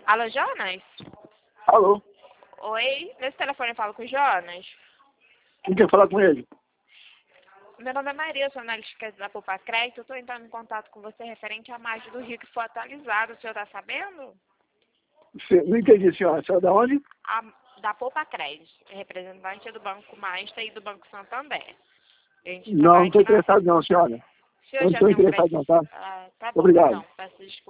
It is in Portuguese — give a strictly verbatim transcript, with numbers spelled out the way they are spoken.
Alô, Jonas? Alô? Oi, nesse telefone eu falo com o Jonas. Quem quer falar com ele? Meu nome é Maria, eu sou analista da Poupa Crédito. Eu estou entrando em contato com você referente à margem do Rio que foi atualizada. O senhor está sabendo? Cê- Não entendi, senhora. A senhora da onde? A, da Poupa Crédito, representante do Banco Master e do Banco Santander. A gente Não, não trabalha estou aqui na... interessado não, senhora. O senhor Eu não já estou tem um interessado perfil... não, tá? Ah, tá bom, Obrigado. então. Peço desculpa.